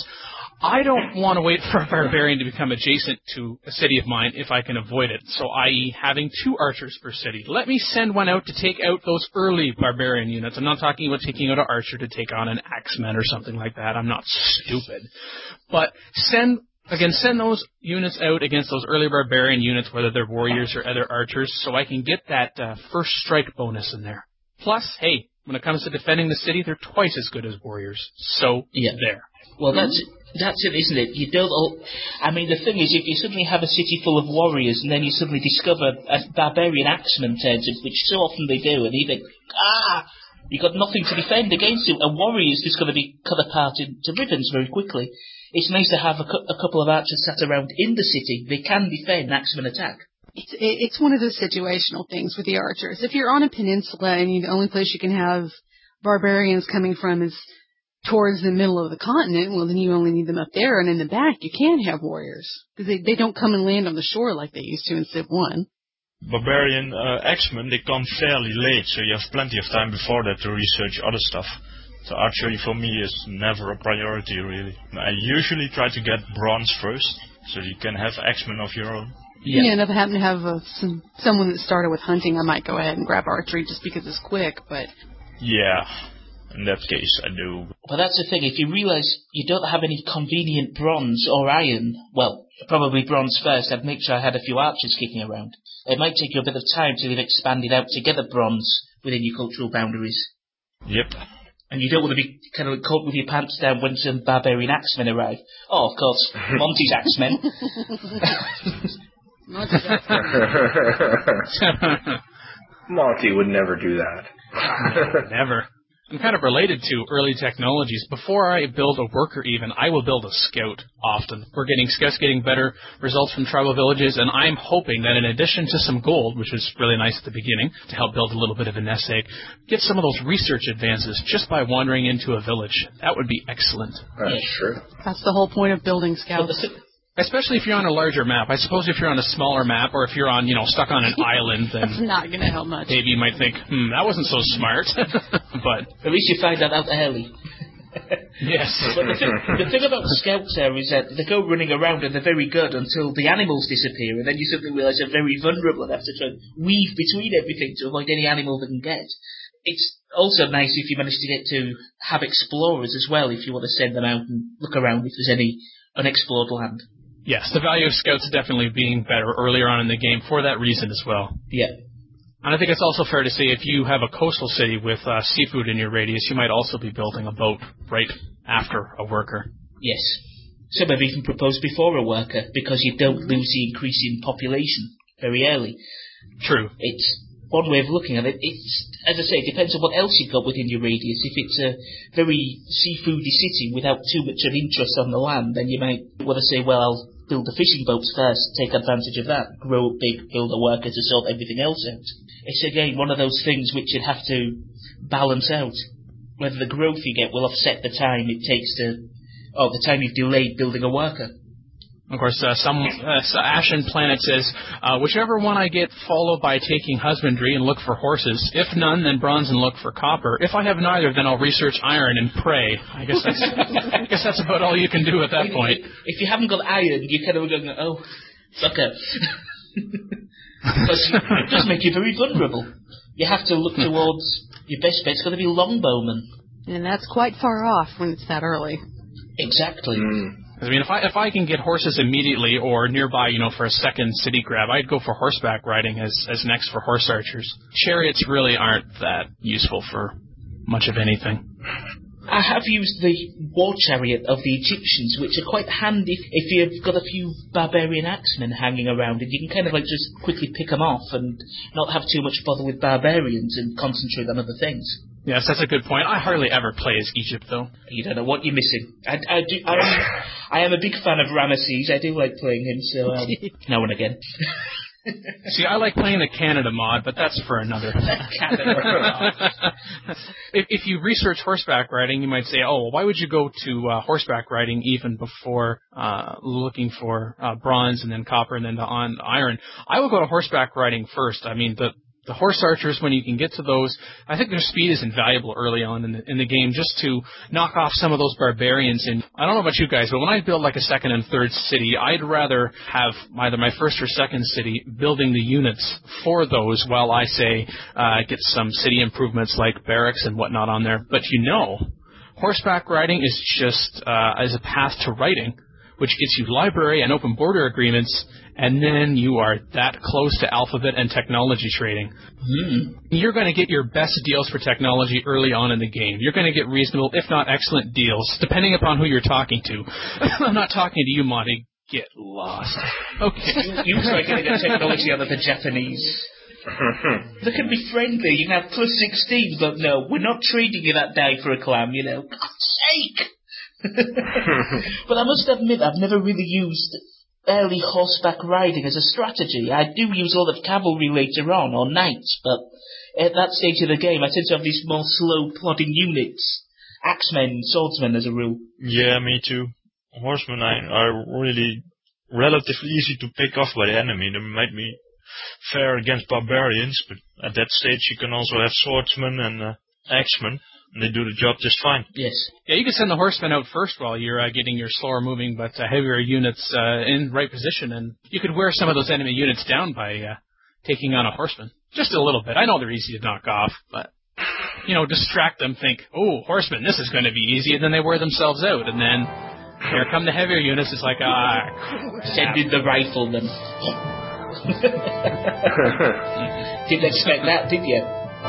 I don't want to wait for a barbarian to become adjacent to a city of mine if I can avoid it, so that is having two archers per city. Let me send one out to take out those early barbarian units. I'm not talking about taking out an archer to take on an axeman or something like that. I'm not stupid. But send, again, send those units out against those early barbarian units, whether they're warriors or other archers, so I can get that uh, first strike bonus in there. Plus, hey, when it comes to defending the city, they're twice as good as warriors. So, yeah. There. Well, that's... That's it, isn't it? You don't. All, I mean, the thing is, if you suddenly have a city full of warriors, and then you suddenly discover a barbarian axeman turns up, which so often they do, and you think, ah, you got nothing to defend against him. A warrior is just going to be cut apart into ribbons very quickly. It's nice to have a, a couple of archers sat around in the city. They can defend axeman attack. It's it's one of those situational things with the archers. If you're on a peninsula and you, the only place you can have barbarians coming from is towards the middle of the continent, well, then you only need them up there, and in the back you can have warriors, because they, they don't come and land on the shore like they used to in Civ one. Barbarian uh, axemen, they come fairly late, so you have plenty of time before that to research other stuff. So archery for me is never a priority, really. I usually try to get bronze first, so you can have axemen of your own. Yeah, yeah, and if I happen to have uh, some, someone that started with hunting, I might go ahead and grab archery just because it's quick, but... Yeah. In that case, I do. Well, that's the thing. If you realise you don't have any convenient bronze or iron, well, probably bronze first, I'd make sure I had a few archers kicking around. It might take you a bit of time till you've expanded out to get the bronze within your cultural boundaries. Yep. And you don't want to be kind of caught with your pants down when some barbarian axemen arrive. Oh, of course, Monty's axemen. Monty's axemen. Monty would never do that. Never. I'm kind of related to early technologies. Before I build a worker even, I will build a scout often. We're getting scouts getting better results from tribal villages, and I'm hoping that in addition to some gold, which is really nice at the beginning, to help build a little bit of a nest egg, get some of those research advances just by wandering into a village. That would be excellent. That's yeah. true. That's the whole point of building scouts. Especially if you're on a larger map. I suppose if you're on a smaller map, or if you're on, you know, stuck on an island, then... That's not going to help much. Maybe you might think, hmm, that wasn't so smart. But at least you find that out early. Yes. But the thing, the thing about scouts there is that they go running around and they're very good until the animals disappear, and then you suddenly realise they're very vulnerable and have to try and weave between everything to avoid any animal they can get. It's also nice if you manage to get to have explorers as well, if you want to send them out and look around if there's any unexplored land. Yes, the value of scouts definitely being better earlier on in the game for that reason as well. Yeah. And I think it's also fair to say if you have a coastal city with uh, seafood in your radius, you might also be building a boat right after a worker. Yes. Some have even proposed before a worker, because you don't lose the increase in population very early. True. It's one way of looking at it. It's, as I say, it depends on what else you've got within your radius. If it's a very seafoody city without too much of interest on the land, then you might want to say, well, I'll build the fishing boats first, take advantage of that, grow big, build a worker to sort everything else out. It's again one of those things which you'd have to balance out. Whether the growth you get will offset the time it takes to, oh, the time you've delayed building a worker. Of course, uh, some uh, Ashen Planet says, uh, whichever one I get, follow by taking husbandry and look for horses. If none, then bronze and look for copper. If I have neither, then I'll research iron and pray. I guess that's I guess that's about all you can do at that if, point. If you haven't got iron, you kind of go, oh, sucker. Because it does make you very vulnerable. You have to look towards your best bet's got to be longbowmen. And that's quite far off when it's that early. Exactly. Mm. I mean, if I if I can get horses immediately or nearby, you know, for a second city grab, I'd go for horseback riding as as next for horse archers. Chariots really aren't that useful for much of anything. I have used the war chariot of the Egyptians, which are quite handy if you've got a few barbarian axemen hanging around, and you can kind of like just quickly pick them off and not have too much bother with barbarians and concentrate on other things. Yes, that's a good point. I hardly ever play as Egypt, though. You don't know what you're missing. I, I, do, I, am, I am a big fan of Ramesses. I do like playing him, so um, now and again. See, I like playing the Canada mod, but that's for another. Canada. if, if you research horseback riding, you might say, oh, why would you go to uh, horseback riding even before uh, looking for uh, bronze and then copper and then to on iron? I would go to horseback riding first. I mean, the The horse archers, when you can get to those, I think their speed is invaluable early on in the, in the game just to knock off some of those barbarians. And I don't know about you guys, but when I build like a second and third city, I'd rather have either my first or second city building the units for those while I, say, uh, get some city improvements like barracks and whatnot on there. But you know, horseback riding is just uh, as a path to writing, which gets you library and open border agreements, and then you are that close to alphabet and technology trading. Mm. You're going to get your best deals for technology early on in the game. You're going to get reasonable, if not excellent deals, depending upon who you're talking to. I'm not talking to you, Monty. Get lost. Okay. You try getting the technology out of the Japanese. They can be friendly. You can have plus sixteen, but no, we're not trading you that die for a clam, you know. For God's sake! But I must admit, I've never really used early horseback riding as a strategy. I do use a lot of cavalry later on, or knights, but at that stage of the game, I tend to have these more slow, plodding units. Axemen, swordsmen, as a rule. Yeah, me too. Horsemen are really relatively easy to pick off by the enemy. They might be fair against barbarians, but at that stage you can also have swordsmen and uh, axemen. And they do the job just fine. Yes. Yeah, you can send the horsemen out first while you're uh, getting your slower moving but uh, heavier units uh, in right position, and you could wear some of those enemy units down by uh, taking on a horseman. Just a little bit. I know they're easy to knock off, but, you know, distract them, think, oh, horsemen, this is going to be easy, and then they wear themselves out, and then here come the heavier units. It's like, ah, crap. Send in the riflemen. Didn't expect that, did you?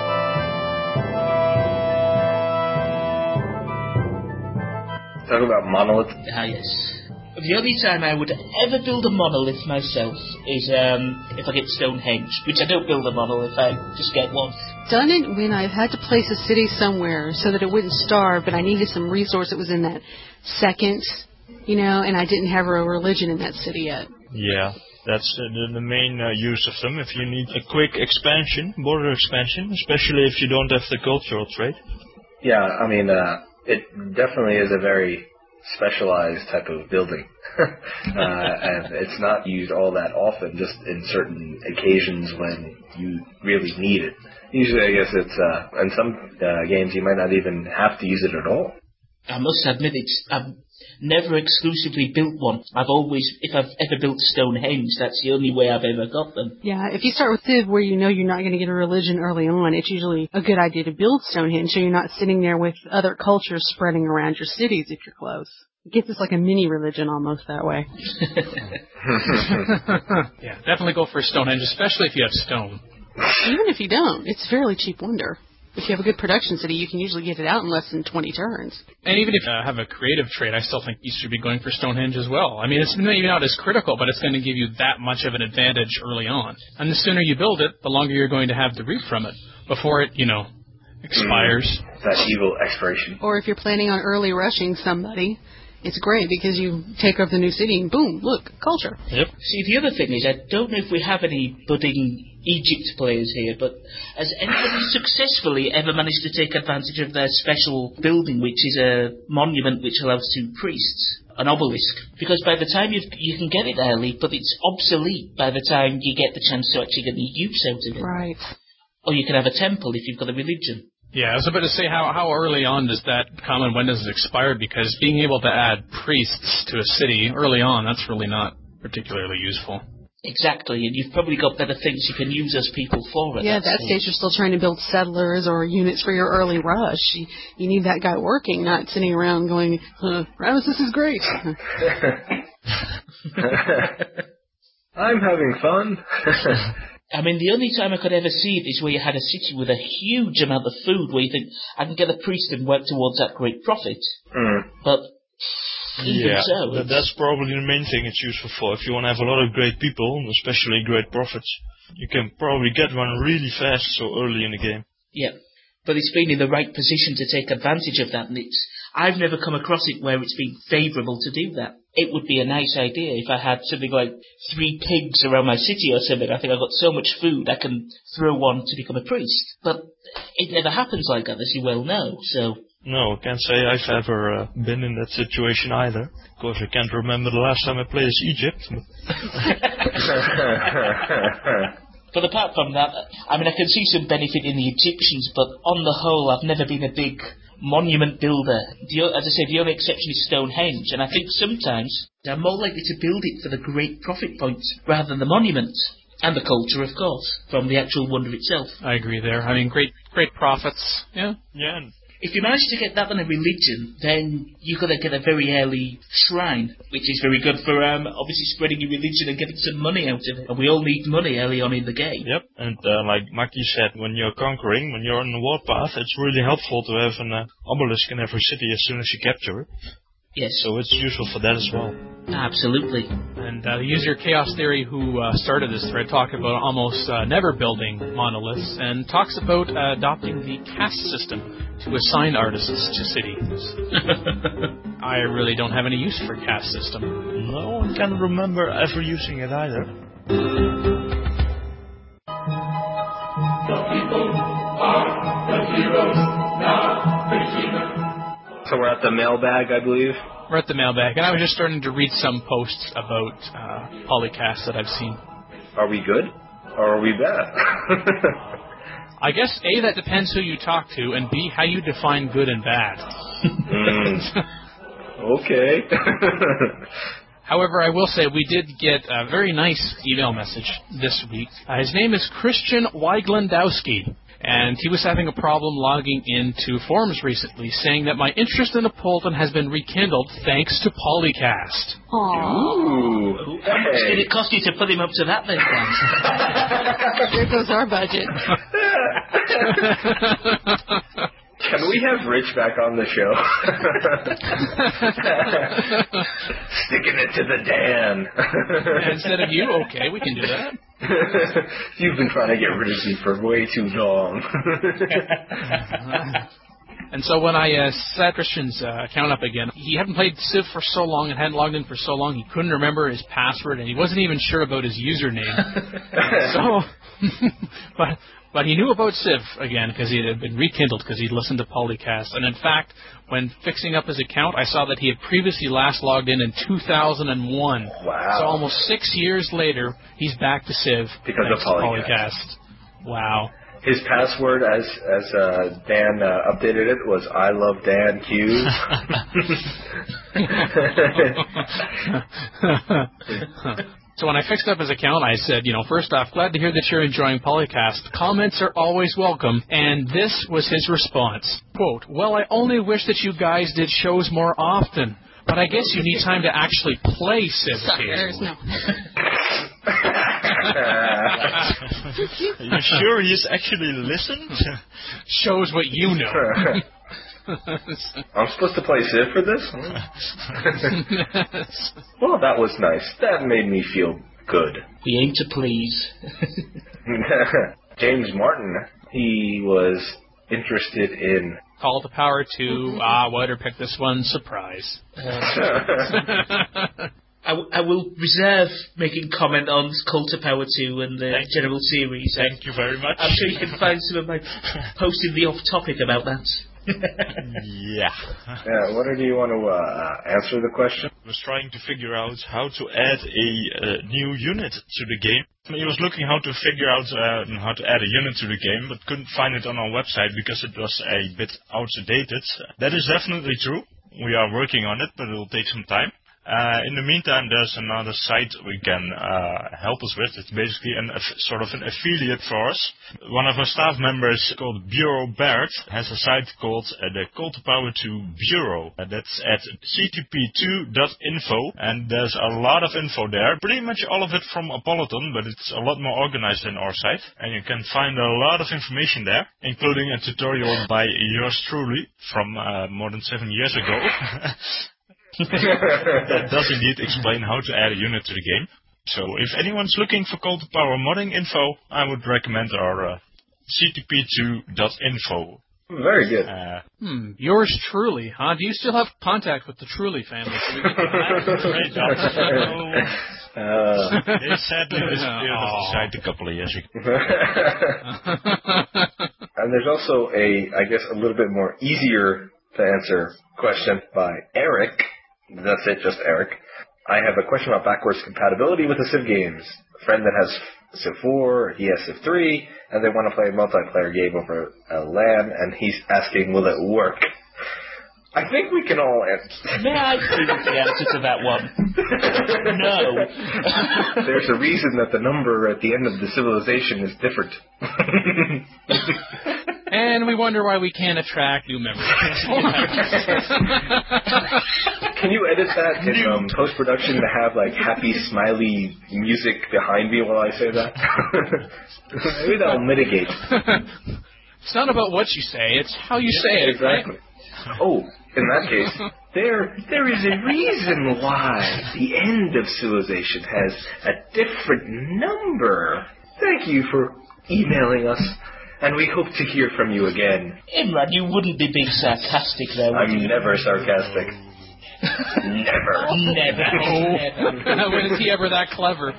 Talk about monolith. Ah, yes. The only time I would ever build a monolith myself is um, if I get Stonehenge, which I don't build a monolith, I just get one. Done it when I've had to place a city somewhere so that it wouldn't starve, but I needed some resource that was in that second, you know, and I didn't have a religion in that city yet. Yeah, that's the, the main uh, use of them. If you need a quick expansion, border expansion, especially if you don't have the cultural trait. Yeah, I mean, uh, it definitely is a very specialized type of building. uh, and it's not used all that often, just in certain occasions when you really need it. Usually, I guess it's, uh, in some uh, games you might not even have to use it at all. I must admit, it's I've never exclusively built one. I've always, if I've ever built Stonehenge, that's the only way I've ever got them. Yeah, if you start with Civ where you know you're not going to get a religion early on, it's usually a good idea to build Stonehenge so you're not sitting there with other cultures spreading around your cities if you're close. It gets us like a mini religion almost that way. Yeah, definitely go for Stonehenge, especially if you have stone. Even if you don't, it's a fairly cheap wonder. If you have a good production city, you can usually get it out in less than twenty turns. And even if you uh, have a creative trait, I still think you should be going for Stonehenge as well. I mean, it's maybe not as critical, but it's going to give you that much of an advantage early on. And the sooner you build it, the longer you're going to have to reap from it before it, you know, expires. Mm, that evil expiration. Or if you're planning on early rushing somebody, it's great because you take over the new city and boom, look, culture. Yep. See, the other thing is, I don't know if we have any budding Egypt players here, but has anybody successfully ever managed to take advantage of their special building, which is a monument which allows two priests, an obelisk? Because by the time you've, you can get it early, but it's obsolete by the time you get the chance to actually get the use out of it. Right. Or you can have a temple if you've got a religion. Yeah, I was about to say, how how early on does that come and when does it expire? Because being able to add priests to a city early on, that's really not particularly useful. Exactly, and you've probably got better things you can use as people for it. Yeah, at that stage you're still trying to build settlers or units for your early rush. You, you need that guy working, not sitting around going, huh, Ramesses is great. I'm having fun. I mean, the only time I could ever see it is where you had a city with a huge amount of food where you think, I can get a priest and work towards that great profit. Mm. But even yeah, so... that, that's probably the main thing it's useful for. If you want to have a lot of great people, especially great profits, you can probably get one really fast so early in the game. Yeah, but it's been in the right position to take advantage of that, and it's, I've never come across it where it's been favourable to do that. It would be a nice idea if I had something like three pigs around my city or something. I think I've got so much food I can throw one to become a priest. But it never happens like that, as you well know, so... No, I can't say I've ever uh, been in that situation either. Of course, I can't remember the last time I played as Egypt. But apart from that, I mean, I can see some benefit in the Egyptians, but on the whole, I've never been a big monument builder. The, as I say, the only exception is Stonehenge, and I think sometimes they're more likely to build it for the great profit points rather than the monument. And the culture, of course, from the actual wonder itself. I agree there. I mean, great great profits. Yeah. Yeah. If you manage to get that in a religion, then you're going to get a very early shrine, which is very good for um, obviously spreading your religion and getting some money out of it. And we all need money early on in the game. Yep, and uh, like Maki said, when you're conquering, when you're on the warpath, it's really helpful to have an uh, obelisk in every city as soon as you capture it. Yes. So it's useful for that as well. Absolutely. And uh, the user Chaos Theory, who uh, started this thread, talked about almost uh, never building monoliths, and talks about uh, adopting the caste system to assign artists to cities. I really don't have any use for caste system. No, I can't remember ever using it either. The people are the heroes now. So we're at the mailbag, I believe. We're at the mailbag, and I was just starting to read some posts about uh, Polycast that I've seen. Are we good? Or are we bad? I guess, A, that depends who you talk to, and B, how you define good and bad. mm. Okay. However, I will say we did get a very nice email message this week. Uh, his name is Christian Weiglandowski, and he was having a problem logging into forums recently, saying that my interest in Appleton has been rekindled thanks to Polycast. Aww. Ooh. How much did it cost you to put him up to that then, Dan? There goes our budget. Can we have Rich back on the show? Sticking it to the Dan. Instead of you, okay, we can do that. You've been trying to get rid of me for way too long. And so when I uh, set Christian's uh, account up again, he hadn't played Civ for so long and hadn't logged in for so long, he couldn't remember his password, and he wasn't even sure about his username. so, but but he knew about Civ again because he had been rekindled because he'd listened to Polycast. And in fact, when fixing up his account, I saw that he had previously last logged in in two thousand one. Wow. So almost six years later, he's back to Civ because of Polycast. Polycast. Wow. His password, as as uh, Dan uh, updated it, was "I love Dan Q." So when I fixed up his account, I said, you know, first off, glad to hear that you're enjoying Polycast. Comments are always welcome. And this was his response. Quote, well, I only wish that you guys did shows more often. But I guess you need time to actually play Civ Suckers, no. Are you sure he's actually listened? Shows what you know. I'm supposed to play Civ for this? Well, that was nice. That made me feel good. We aim to please. James Martin, he was interested in... Call to Power two, ah, Wider picked this one, surprise. Uh, I, w- I will reserve making comment on Cult of Power two and the Thank general series. Thank you very much. I'm sure you can find some of my posts in the off-topic about that. Yeah. Yeah. What do you want to uh, answer the question? I was trying to figure out how to add a uh, new unit to the game. He was looking how to figure out uh, how to add a unit to the game, but couldn't find it on our website because it was a bit outdated. That is definitely true. We are working on it, but it will take some time. Uh, in the meantime, there's another site we can uh, help us with. It's basically an, a, sort of an affiliate for us. One of our staff members, called Bureau Baird, has a site called uh, the Cult of Power two Bureau. Uh, that's at c t p two dot info, and there's a lot of info there. Pretty much all of it from Apolloton, but it's a lot more organized than our site. And you can find a lot of information there, including a tutorial by yours truly from uh, more than seven years ago. That does indeed explain how to add a unit to the game. So if anyone's looking for Cult of Power modding info, I would recommend our uh, c t p two dot info. Very good. Uh, hmm, yours truly, huh? Do you still have contact with the Truly family? So we can uh, they sadly disappeared off the site a couple of years ago. And there's also a, I guess, a little bit more easier to answer question by Eric. That's it, just Eric. I have a question about backwards compatibility with the Civ games. A friend that has Civ four, he has Civ three, and they want to play a multiplayer game over a LAN, and he's asking, will it work? I think we can all answer. May I please the answer to that one? No. There's a reason that the number at the end of the civilization is different. And we wonder why we can't attract new members. Can you edit that in um, post-production to have, like, happy, smiley music behind me while I say that? Maybe that'll mitigate. It's not about what you say, it's how you say it. Exactly. Right? Oh, in that case, there there is a reason why the end of civilization has a different number. Thank you for emailing us. And we hope to hear from you again. Imran, you wouldn't be being sarcastic there, would I'm you? never sarcastic. Never. Never. Oh. When is he ever that clever?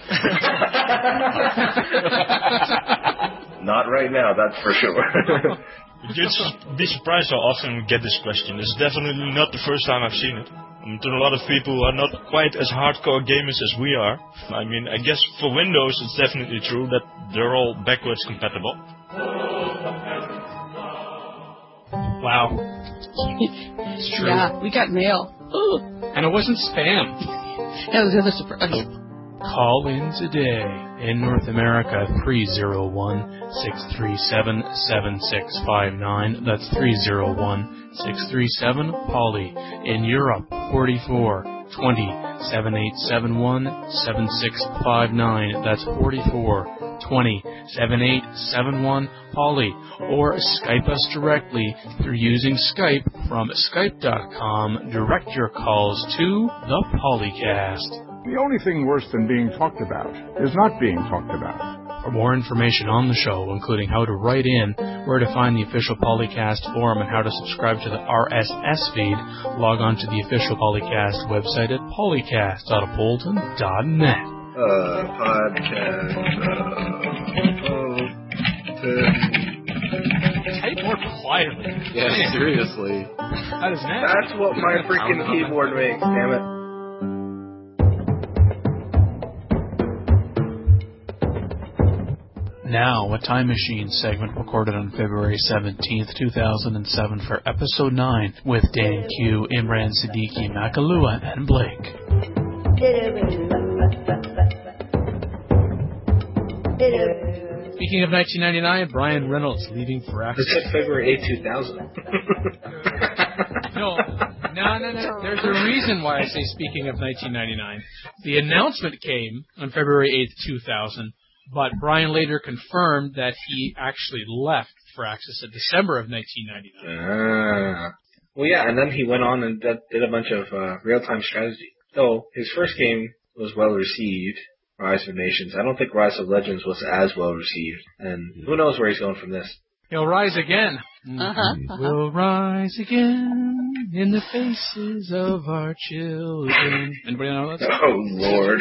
Not right now, that's for sure. You'd be surprised how often we get this question. It's definitely not the first time I've seen it. Um, to a lot of people who are not quite as hardcore gamers as we are. I mean, I guess for Windows it's definitely true that they're all backwards compatible. Wow. It's true. Yeah, we got mail. Ooh. And it wasn't spam. That was the other surprise. Okay. Call in today in North America three oh one, six three seven, seven six five nine. That's three oh one, six three seven, Polly. In Europe, forty-four, twenty, seven eight seven one, seven six five nine. That's forty-four, twenty, seven eight seven one, Polly. Or Skype us directly through using Skype from skype dot com. Direct your calls to the Polycast. The only thing worse than being talked about is not being talked about. For more information on the show, including how to write in, where to find the official Polycast forum, and how to subscribe to the R S S feed, log on to the official Polycast website at polycast dot appleton dot net. Uh, podcast, uh, Type more quietly. Yeah, seriously. How does that? That's what my freaking keyboard makes, damn it. Now, a Time Machine segment recorded on February seventeenth, two thousand seven for Episode nine with Dan Q, Imran Siddiqui, Makalua, and Blake. Speaking of nineteen ninety-nine, Brian Reynolds leaving for Axis. It said February eighth, two thousand. No, no, no, no. There's a reason why I say speaking of nineteen ninety-nine. The announcement came on February eighth, two thousand, but Brian later confirmed that he actually left for Axis in December of nineteen ninety-nine. Ah. Well, yeah, and then he went on and did, did a bunch of uh, real-time strategy. So his first game was well-received, Rise of Nations. I don't think Rise of Legends was as well-received, and who knows where he's going from this. He'll rise again. Uh-huh, uh-huh. We'll rise again in the faces of our children. Anybody know that? Oh, Lord.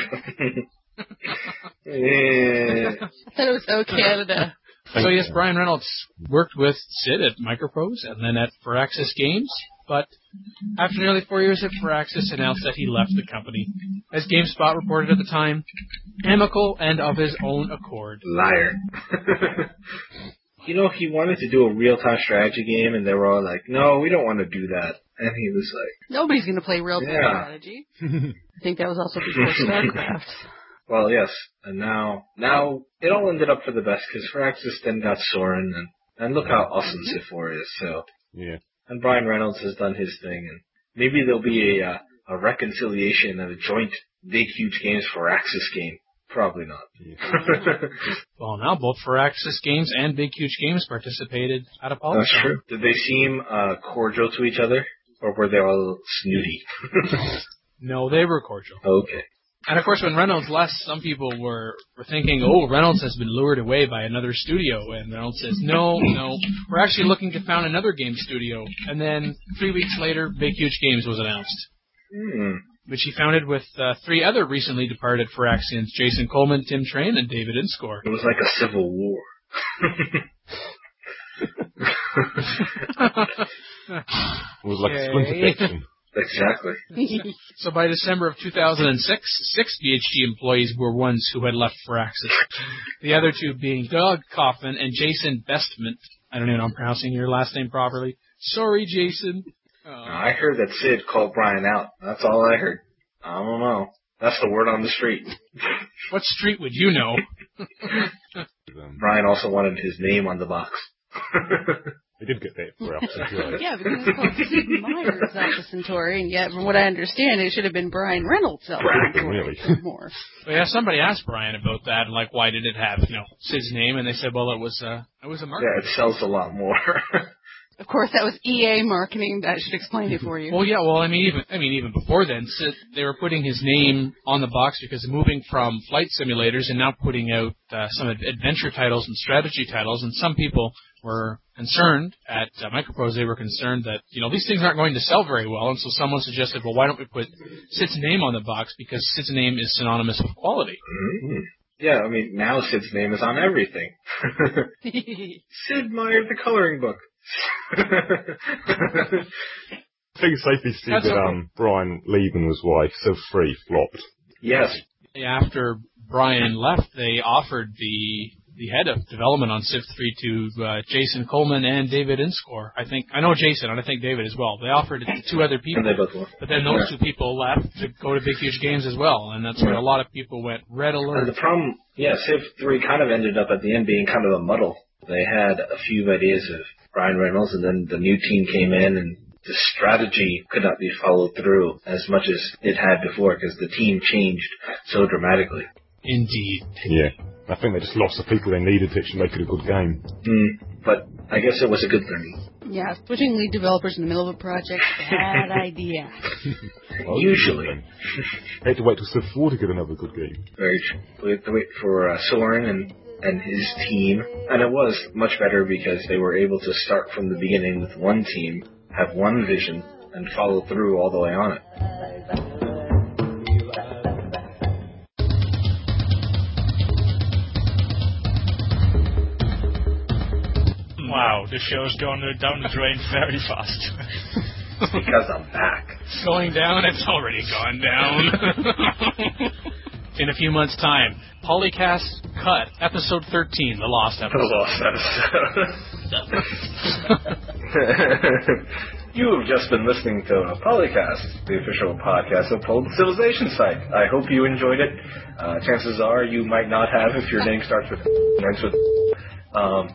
Yeah. I thought it was Oh Canada. So yes, Brian Reynolds worked with Sid at Microprose and then at Firaxis Games, but after nearly four years at Firaxis, announced that he left the company. As GameSpot reported at the time, amicable and of his own accord. Liar. You know, he wanted to do a real-time strategy game, and they were all like, no, we don't want to do that. And he was like... Nobody's going to play real-time yeah. strategy. I think that was also before StarCraft. Well, yes. And now, now it all ended up for the best, because Firaxis then got Soren, and, and look how awesome Civ four is, so... Yeah. And Brian Reynolds has done his thing, and maybe there'll be a, uh, a reconciliation and a joint Big Huge Games Firaxis game. Probably not. Well, now both Firaxis Games and Big Huge Games participated at a Apollo. That's true. Did they seem uh, cordial to each other, or were they all snooty? No, they were cordial. Okay. And of course, when Reynolds left, some people were, were thinking, oh, Reynolds has been lured away by another studio. And Reynolds says, no, no, we're actually looking to found another game studio. And then three weeks later, Big Huge Games was announced. Hmm. Which he founded with uh, three other recently departed Firaxians, Jason Coleman, Tim Train, and David Inscore. It was like a civil war. It was like a splinter fiction. Exactly. So by December of two thousand six, six B H G employees were ones who had left Firaxis. The other two being Doug Kaufman and Jason Bestman. I don't even know if I'm pronouncing your last name properly. Sorry, Jason. Uh, I heard that Sid called Brian out. That's all I heard. I don't know. That's the word on the street. What street would you know? Brian also wanted his name on the box. They did get that for Alpha Centauri. Yeah, because it's called Sid Meier's Alpha Centauri, and yet, from what I understand, it should have been Brian Reynolds' Alpha Centauri. Really? More. Well, yeah, somebody asked Brian about that, like, why did it have, you know, Sid's name? And they said, well, it was, uh, it was a marketing. Yeah, it sells a lot more. Of course, that was E A marketing. That should explain it for you. Well, yeah. Well, I mean, even I mean, even before then, Sid, they were putting his name on the box because moving from flight simulators and now putting out uh, some adventure titles and strategy titles. And some people were concerned at uh, Microprose. They were concerned that you know these things aren't going to sell very well. And so someone suggested, well, why don't we put Sid's name on the box because Sid's name is synonymous with quality. Mm-hmm. Yeah, I mean, now Sid's name is on everything. Sid Meier, the coloring book. I think it's safe to say that um, Brian leaving was why Civ three flopped. Yes. After Brian left, they offered the the head of development on Civ three to uh, Jason Coleman and David Inscore. I think I know Jason, and I think David as well. They offered it to two other people, and they both left. But then those yeah. two people left to go to Big Huge Games as well, and that's where a lot of people went red alert. And the problem, yeah, Civ three kind of ended up at the end being kind of a muddle. They had a few ideas of Brian Reynolds, and then the new team came in, and the strategy could not be followed through as much as it had before because the team changed so dramatically. Indeed. Yeah. I think they just lost the people they needed to actually make it a good game. Mm, but I guess it was a good thing. Yeah, switching lead developers in the middle of a project, bad idea. Well, usually. They had to wait till Civ four to get another good game. Very true. We had to wait for uh, Soren and, and his team. And it was much better because they were able to start from the beginning with one team, have one vision, and follow through all the way on it. Wow, the show's gone down the drain very fast. Because I'm back. It's going down, it's already gone down. in a few months' time. Polycast Cut, Episode thirteen, the Lost Episode. The Lost Episode. You have just been listening to Polycast, the official podcast of Polden Civilization site. I hope you enjoyed it. Uh, chances are you might not have if your name starts with and ends with. Um,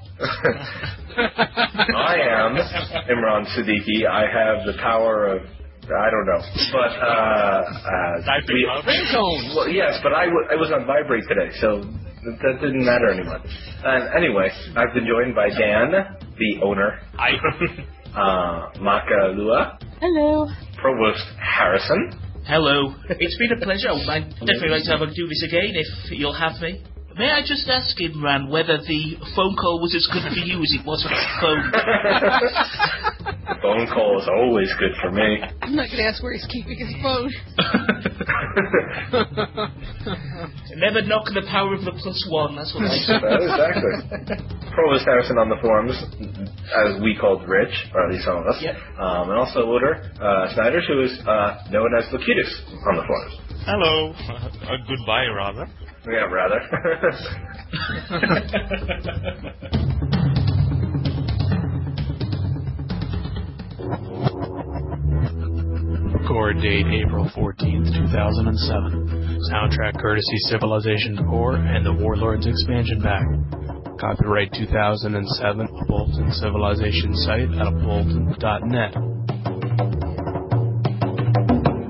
I am Imran Siddiqui. I have the power of, I don't know, but uh, uh, we, ringtone. Well, yes, but I, w- I was on vibrate today, so that didn't matter anymore. And anyway, I've been joined by Dan, the owner. Hi. uh, Maka Lua. Hello. Provost Harrison. Hello. It's been a pleasure. I'd definitely like to have a do this again if you'll have me. May I just ask Imran whether the phone call was as good for you as it was for the phone? The phone call is always good for me. I'm not going to ask where he's keeping his phone. Never knock the power of the plus one, that's what I say. Exactly. Provost Harrison on the forums, as we called Rich, or at least some of us. Yep. Um, and also Wooder uh, Snyder, who is uh, known as Locutus on the forums. Hello. Uh, uh, goodbye, rather. Yeah, rather. Record date April fourteenth, two thousand seven. Soundtrack courtesy Civilization four and the Warlords expansion pack. Copyright two thousand seven, Bolton Civilization site at bolton dot net.